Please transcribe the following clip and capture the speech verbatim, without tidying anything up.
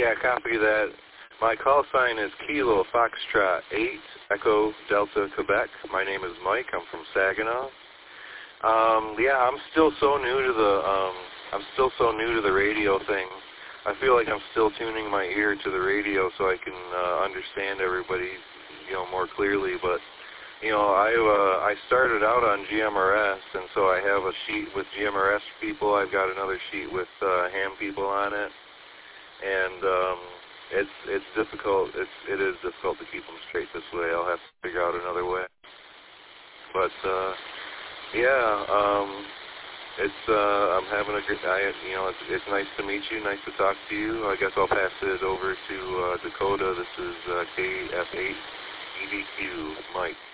yeah, copy that. My call sign is Kilo Foxtrot eight, Echo Delta, Quebec. My name is Mike. I'm from Saginaw. Um, yeah, I'm still so new to the, um, I'm still so new to the radio thing. I feel like I'm still tuning my ear to the radio so I can uh, understand everybody, you know, more clearly. But you know, I uh, I started out on G M R S, and so I have a sheet with G M R S people. I've got another sheet with uh, ham people on it, and um, it's it's difficult. It's it is difficult to keep them straight this way. I'll have to figure out another way. But uh, yeah. Um, It's, uh, I'm having a good, I, you know, it's, it's nice to meet you, nice to talk to you. I guess I'll pass it over to uh, Dakota. This is uh, K F eight E D Q, Mike.